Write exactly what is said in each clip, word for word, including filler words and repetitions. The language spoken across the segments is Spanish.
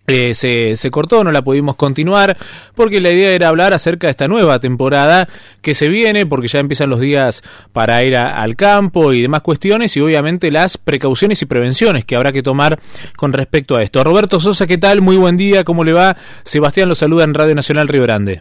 Eh, se, se cortó, no la pudimos continuar, porque la idea era hablar acerca de esta nueva temporada que se viene, porque ya empiezan los días para ir a, al campo y demás cuestiones, y obviamente las precauciones y prevenciones que habrá que tomar con respecto a esto. Roberto Sosa, ¿qué tal? Muy buen día, ¿cómo le va? Sebastián lo saluda en Radio Nacional Río Grande.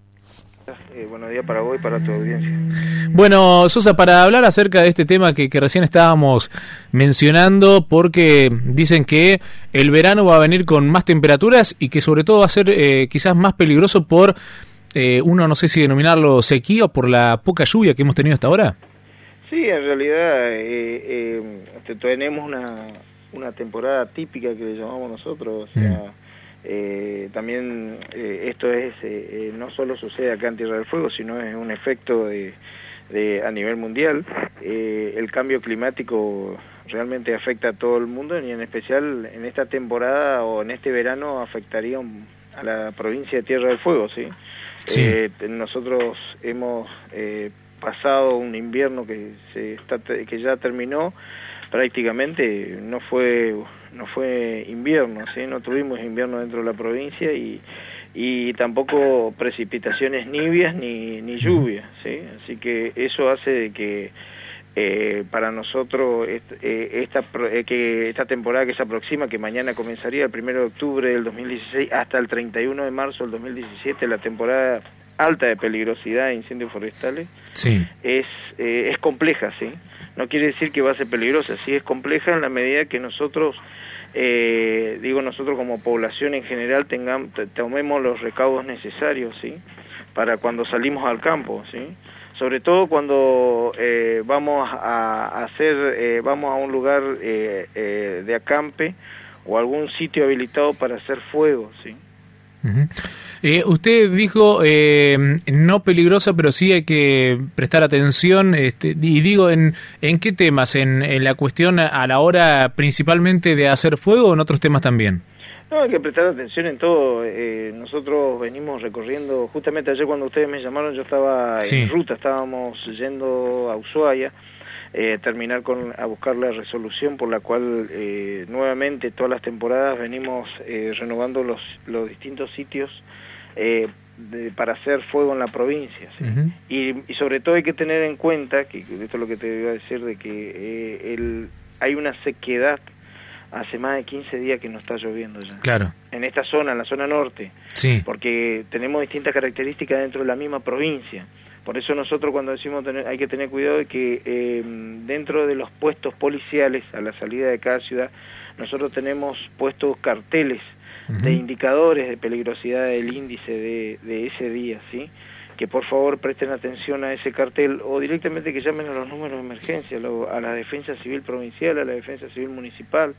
Eh, buenos días para vos y para tu audiencia. Bueno, Sosa, para hablar acerca de este tema que, que recién estábamos mencionando, porque dicen que el verano va a venir con más temperaturas y que sobre todo va a ser eh, quizás más peligroso por, eh, uno no sé si denominarlo sequía o por la poca lluvia que hemos tenido hasta ahora. Sí, en realidad eh, eh, tenemos una, una temporada típica que le llamamos nosotros, o sea... Mm. Eh, también eh, esto es eh, eh, no solo sucede acá en Tierra del Fuego, sino es un efecto de, de a nivel mundial. Eh, el cambio climático realmente afecta a todo el mundo y en especial en esta temporada o en este verano afectaría un, a la provincia de Tierra del Fuego, ¿sí? Sí. Eh, nosotros hemos eh, pasado un invierno que se está, que ya terminó. Prácticamente no fue no fue invierno, ¿sí? No tuvimos invierno dentro de la provincia y y tampoco precipitaciones nivias ni ni lluvias, ¿sí? Así que eso hace de que eh, para nosotros eh, esta eh, que esta temporada que se aproxima, que mañana comenzaría el primero de octubre del dos mil dieciséis hasta el treinta y uno de marzo del dos mil diecisiete, la temporada alta de peligrosidad de incendios forestales, sí. es eh, es compleja, ¿sí? No quiere decir que va a ser peligrosa, sí es compleja en la medida que nosotros, eh, digo nosotros como población en general, tengamos, tomemos los recaudos necesarios, ¿sí? Para cuando salimos al campo, ¿sí? Sobre todo cuando eh, vamos a hacer, eh, vamos a un lugar eh, eh, de acampe o algún sitio habilitado para hacer fuego, ¿sí? Uh-huh. Eh, usted dijo eh, no peligrosa, pero sí hay que prestar atención, este, y digo, ¿en, en qué temas? ¿En, en la cuestión a la hora principalmente de hacer fuego o en otros temas también? No, hay que prestar atención en todo. Eh, nosotros venimos recorriendo, justamente ayer cuando ustedes me llamaron yo estaba sí. en ruta, estábamos yendo a Ushuaia, eh, terminar con a buscar la resolución por la cual eh, nuevamente todas las temporadas venimos eh, renovando los, los distintos sitios Eh, de, para hacer fuego en la provincia, ¿sí? Uh-huh. y, y sobre todo hay que tener en cuenta, que esto es lo que te iba a decir, de que eh, el, hay una sequedad hace más de quince días que no está lloviendo ya. Claro. En esta zona, en la zona norte, sí. porque tenemos distintas características dentro de la misma provincia. Por eso nosotros cuando decimos tener, hay que tener cuidado de que eh, dentro de los puestos policiales a la salida de cada ciudad, nosotros tenemos puestos carteles de indicadores de peligrosidad del índice de, de ese día, ¿sí? Que por favor presten atención a ese cartel o directamente que llamen a los números de emergencia, a la Defensa Civil Provincial, a la Defensa Civil Municipal,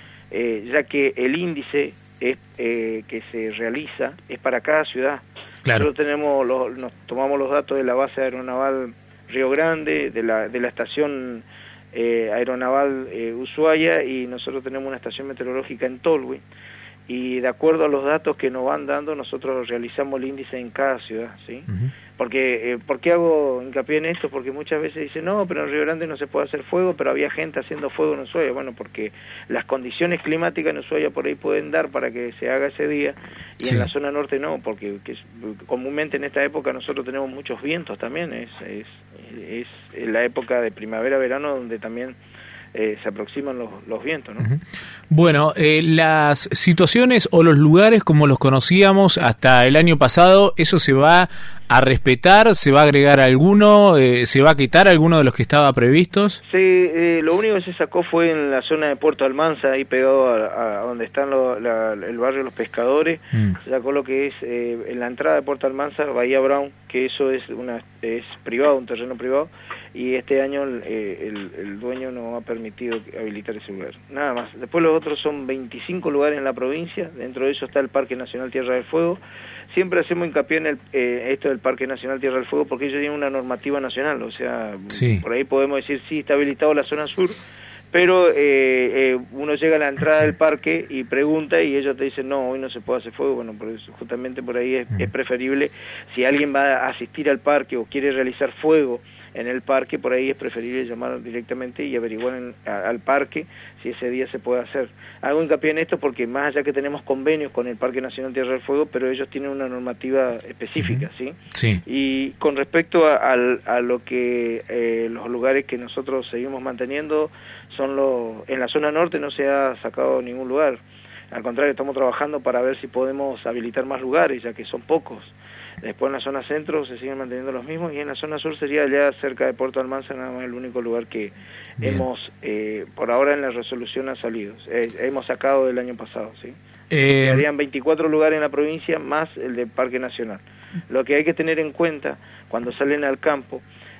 eh, ya que el índice es, eh, que se realiza es para cada ciudad. Claro. Nosotros tenemos los, nos tomamos los datos de la base aeronaval Río Grande, de la, de la estación eh, aeronaval eh, Ushuaia, y nosotros tenemos una estación meteorológica en Tolwyn. Y de acuerdo a los datos que nos van dando, nosotros realizamos el índice en cada ciudad, ¿sí? Uh-huh. Porque, eh, ¿por qué hago hincapié en esto? Porque muchas veces dicen, no, pero en Río Grande no se puede hacer fuego, pero había gente haciendo fuego en Ushuaia. Bueno, porque las condiciones climáticas en Ushuaia por ahí pueden dar para que se haga ese día, y sí. En la zona norte no, porque que, comúnmente en esta época nosotros tenemos muchos vientos también, es, es, es la época de primavera-verano donde también Eh, se aproximan los, los vientos, ¿no? Uh-huh. Bueno, eh, las situaciones o los lugares como los conocíamos hasta el año pasado, ¿eso se va a respetar? ¿Se va a agregar alguno? Eh, ¿Se va a quitar alguno de los que estaba previstos? Sí, eh, lo único que se sacó fue en la zona de Puerto Almanza, ahí pegado a, a donde están lo, la, el barrio de los pescadores, mm. se sacó lo que es eh, en la entrada de Puerto Almanza, Bahía Brown, que eso es una es privado, un terreno privado, y este año eh, el, el dueño no ha permitido habilitar ese lugar. Nada más. Después los otros son veinticinco lugares en la provincia, dentro de eso está el Parque Nacional Tierra del Fuego. Siempre hacemos hincapié en el, eh, esto del Parque Nacional Tierra del Fuego porque ellos tienen una normativa nacional, o sea, sí. Por ahí podemos decir, sí, está habilitado la zona sur, pero eh, eh, uno llega a la entrada del parque y pregunta y ellos te dicen, no, hoy no se puede hacer fuego. Bueno, por eso, justamente por ahí es, es preferible, si alguien va a asistir al parque o quiere realizar fuego en el parque, por ahí es preferible llamar directamente y averiguar en, a, al parque si ese día se puede hacer. Hago hincapié en esto porque más allá que tenemos convenios con el Parque Nacional Tierra del Fuego, pero ellos tienen una normativa específica, ¿sí? Sí. Y con respecto a, a, a lo que eh, los lugares que nosotros seguimos manteniendo son los, en la zona norte no se ha sacado ningún lugar. Al contrario, estamos trabajando para ver si podemos habilitar más lugares, ya que son pocos. Después en la zona centro se siguen manteniendo los mismos y en la zona sur sería allá cerca de Puerto Almanza nada más el único lugar que Bien. hemos, eh, por ahora en la resolución ha salido, eh, hemos sacado del año pasado, ¿sí? Eh... Serían veinticuatro lugares en la provincia más el del Parque Nacional. Lo que hay que tener en cuenta cuando salen al campo,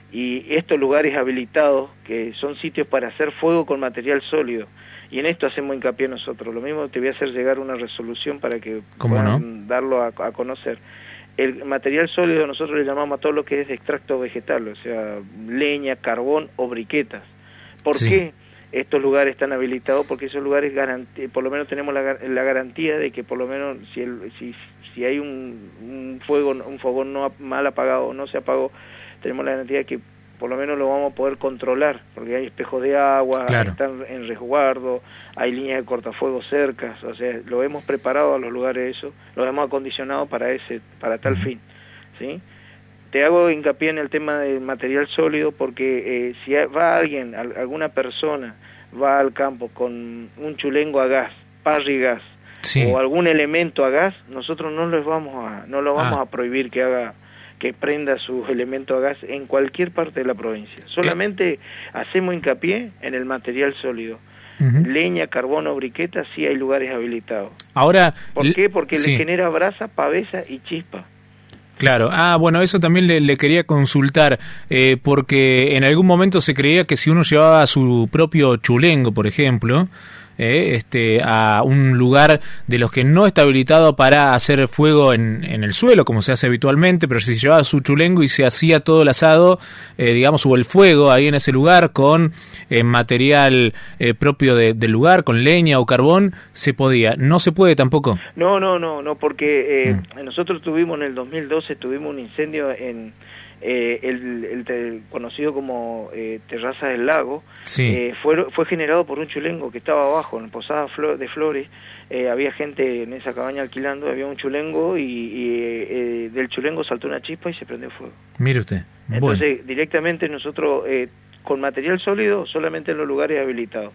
y estos lugares habilitados, que son sitios para hacer fuego con material sólido, y en esto hacemos hincapié nosotros, lo mismo te voy a hacer llegar una resolución para que puedan no? darlo a, a conocer. El material sólido nosotros le llamamos a todo lo que es de extracto vegetal, o sea, leña, carbón o briquetas. ¿Por sí. qué estos lugares están habilitados? Porque esos lugares, por lo menos tenemos la, la garantía de que por lo menos si el, si, si hay un, un fuego, un fogón no mal apagado o no se apagó, tenemos la garantía de que por lo menos lo vamos a poder controlar, porque hay espejos de agua, claro. están en resguardo, hay líneas de cortafuegos cercas, o sea, lo hemos preparado a los lugares eso, lo hemos acondicionado para ese, para tal uh-huh. fin, ¿sí? Te hago hincapié en el tema del material sólido porque eh, si va alguien, alguna persona va al campo con un chulengo a gas, parrigas, sí. o algún elemento a gas, nosotros no les vamos a, no lo vamos ah. a prohibir que haga que prenda sus elementos a gas en cualquier parte de la provincia. Solamente hacemos hincapié en el material sólido. Uh-huh. Leña, carbón o briqueta, sí hay lugares habilitados. Ahora, ¿por qué? Porque sí. le genera brasa, pavesa y chispa. Claro, ah, bueno, eso también le, le quería consultar, eh, porque en algún momento se creía que si uno llevaba su propio chulengo, por ejemplo, eh, este, a un lugar de los que no está habilitado para hacer fuego en, en el suelo, como se hace habitualmente, pero si se llevaba su chulengo y se hacía todo el asado, eh, digamos, o el fuego ahí en ese lugar con eh, material eh, propio de, del lugar, con leña o carbón, se podía. ¿No se puede tampoco? No, no, no, no, porque eh, mm. nosotros tuvimos en el dos mil doce, tuvimos un incendio en eh, el, el, el conocido como eh, Terraza del Lago, sí. eh, fue, fue generado por un chulengo que estaba abajo, en Posada de Flores, eh, había gente en esa cabaña alquilando, había un chulengo y, y eh, del chulengo saltó una chispa y se prendió fuego. Mire usted. Entonces, bueno. directamente nosotros, eh, con material sólido, solamente en los lugares habilitados.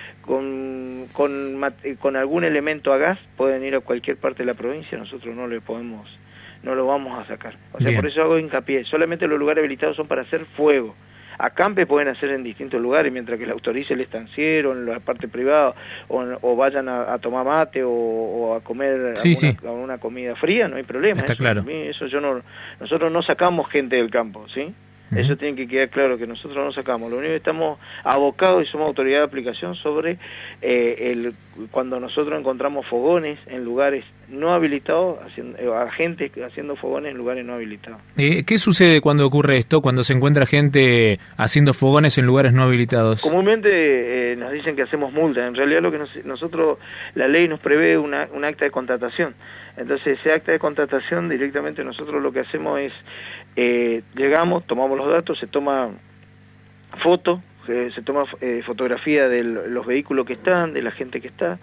Con, con, con algún elemento a gas, pueden ir a cualquier parte de la provincia, nosotros no le podemos... no lo vamos a sacar. O sea, Bien. por eso hago hincapié. Solamente los lugares habilitados son para hacer fuego. Acampe pueden hacer en distintos lugares, mientras que le autorice el estanciero, en la parte privada, o, o vayan a, a tomar mate o, o a comer sí, alguna, sí. alguna comida fría, no hay problema. Está eso, claro. Eso yo no, nosotros no sacamos gente del campo, ¿sí? Uh-huh. Eso tiene que quedar claro, que nosotros no sacamos. Lo único que estamos abocados y somos autoridad de aplicación sobre eh, el cuando nosotros encontramos fogones en lugares no habilitados, haciendo, a gente haciendo fogones en lugares no habilitados. Eh, ¿Qué sucede cuando ocurre esto, cuando se encuentra gente haciendo fogones en lugares no habilitados? Comúnmente eh, nos dicen que hacemos multa. En realidad lo que nos, nosotros, la ley nos prevé una, un acta de contratación. Entonces ese acta de contratación directamente nosotros lo que hacemos es, eh, llegamos, tomamos los datos, se toma foto, eh, se toma eh, fotografía de los vehículos que están, de la gente que está,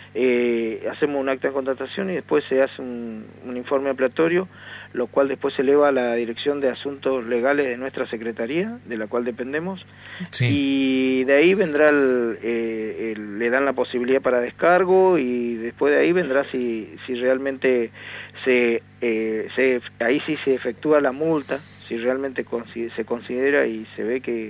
eh, hacemos un acta de contratación y después se hace un, un informe ampliatorio, lo cual después se eleva a la Dirección de Asuntos Legales de nuestra Secretaría, de la cual dependemos, sí. y de ahí vendrá, el, eh, el, le dan la posibilidad para descargo y después de ahí vendrá si, si realmente se, eh, se, ahí sí se efectúa la multa, si realmente se considera y se ve que,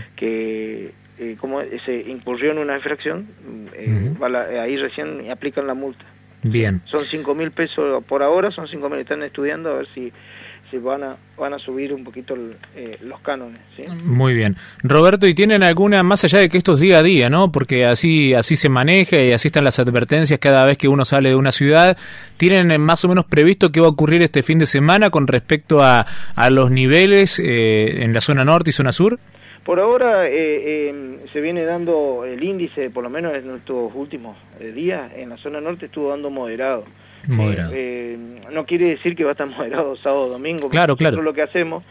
que eh, como se incurrió en una infracción, eh, uh-huh. va la, ahí recién aplican la multa. Bien. Son cinco mil pesos por ahora, son cinco mil, están estudiando a ver si si van a van a subir un poquito el, eh, los cánones, ¿sí? Muy bien. Roberto, ¿y tienen alguna, más allá de que esto es día a día, ¿no? Porque así así se maneja y así están las advertencias cada vez que uno sale de una ciudad, ¿tienen más o menos previsto qué va a ocurrir este fin de semana con respecto a, a los niveles eh, en la zona norte y zona sur? Por ahora eh, eh, se viene dando el índice, por lo menos en estos últimos eh, días, en la zona norte estuvo dando moderado. Moderado. Eh, eh, no quiere decir que va a estar moderado sábado o domingo. Claro, claro. Nosotros lo que hacemos,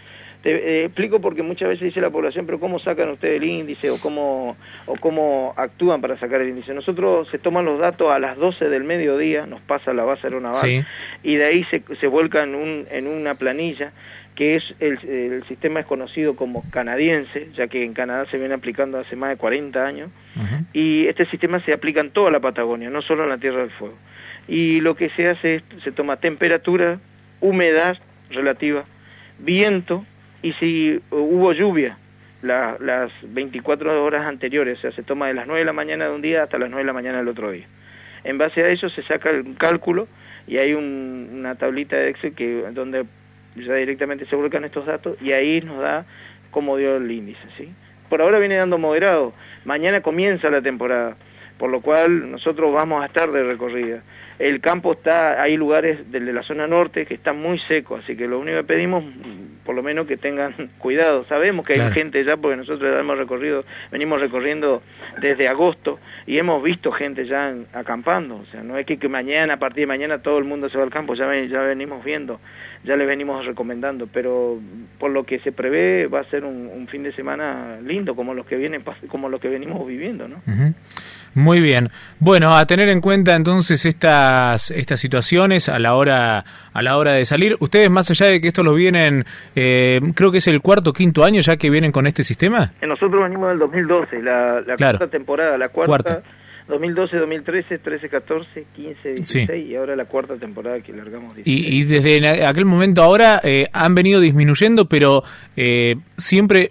Te eh, explico porque muchas veces dice la población, pero ¿cómo sacan ustedes el índice o cómo, o cómo actúan para sacar el índice? Nosotros se toman los datos a las doce del mediodía, nos pasa la base aeronaval, sí. y de ahí se, se vuelca en, un, en una planilla que es el, el sistema es conocido como canadiense, ya que en Canadá se viene aplicando hace más de cuarenta años, uh-huh. y este sistema se aplica en toda la Patagonia, no solo en la Tierra del Fuego. Y lo que se hace es, se toma temperatura, humedad relativa, viento, y si hubo lluvia la, las veinticuatro horas anteriores, o sea, se toma de las nueve de la mañana de un día hasta las nueve de la mañana del otro día. En base a eso se saca el cálculo y hay un, una tablita de Excel que donde ya directamente se volcan estos datos y ahí nos da cómo dio el índice, ¿sí? Por ahora viene dando moderado, mañana comienza la temporada, por lo cual nosotros vamos a estar de recorrida. El campo está, hay lugares de la zona norte que están muy secos, así que lo único que pedimos, por lo menos que tengan cuidado. Sabemos que hay claro. gente ya, porque nosotros ya hemos recorrido, venimos recorriendo desde agosto y hemos visto gente ya en, acampando. O sea, no es que, que mañana, a partir de mañana, todo el mundo se va al campo, ya, ven, ya venimos viendo, ya les venimos recomendando, pero por lo que se prevé va a ser un, un fin de semana lindo, como los que vienen, como los que venimos viviendo, ¿no? Uh-huh. Muy bien. Bueno, a tener en cuenta entonces estas estas situaciones a la hora a la hora de salir. Ustedes, más allá de que esto lo vienen, eh, creo que es el cuarto o quinto año ya que vienen con este sistema. Nosotros venimos del dos mil doce, la, la claro. cuarta temporada, la cuarta, cuarta. dos mil doce, dos mil trece, trece, catorce, quince, dieciséis sí. y ahora la cuarta temporada que largamos. Y, y desde aquel momento ahora eh, han venido disminuyendo, pero eh, siempre...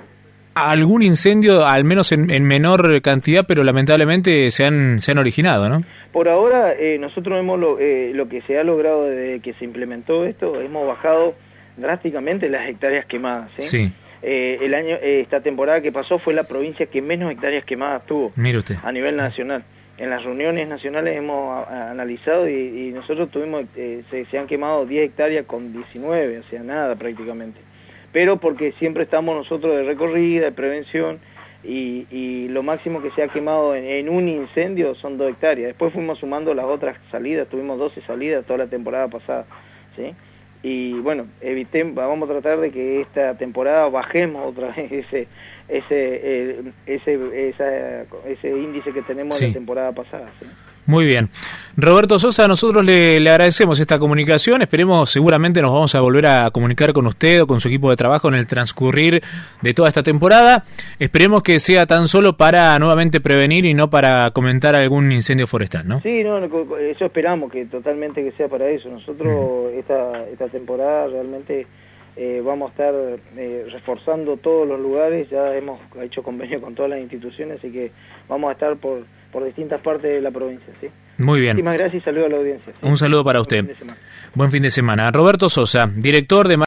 algún incendio, al menos en, en menor cantidad, pero lamentablemente se han se han originado, ¿no? Por ahora, eh, nosotros hemos lo, eh, lo que se ha logrado desde que se implementó esto, hemos bajado drásticamente las hectáreas quemadas, ¿sí? Sí. Eh, el año, eh, esta temporada que pasó fue la provincia que menos hectáreas quemadas tuvo. Mire usted. A nivel nacional. En las reuniones nacionales hemos a, a, analizado y, y nosotros tuvimos, eh, se, se han quemado diez hectáreas con diecinueve, o sea, nada prácticamente. Pero porque siempre estamos nosotros de recorrida, de prevención, y, y lo máximo que se ha quemado en, en un incendio son dos hectáreas. Después fuimos sumando las otras salidas, tuvimos doce salidas toda la temporada pasada, ¿sí? Y bueno, evitemos, vamos a tratar de que esta temporada bajemos otra vez ese ese eh, ese esa, ese índice que tenemos sí. de la temporada pasada, ¿sí? Muy bien. Roberto Sosa, nosotros le, le agradecemos esta comunicación. Esperemos, seguramente nos vamos a volver a comunicar con usted o con su equipo de trabajo en el transcurrir de toda esta temporada. Esperemos que sea tan solo para nuevamente prevenir y no para comentar algún incendio forestal, ¿no? Sí, no, eso esperamos, que totalmente que sea para eso. Nosotros uh-huh. esta, esta temporada realmente eh, vamos a estar eh, reforzando todos los lugares. Ya hemos hecho convenio con todas las instituciones, así que vamos a estar por... por distintas partes de la provincia, ¿sí? Muy bien. Muchísimas gracias y saludo a la audiencia, ¿sí? Un saludo para usted. Buen fin de semana. Buen fin de semana. Roberto Sosa, director de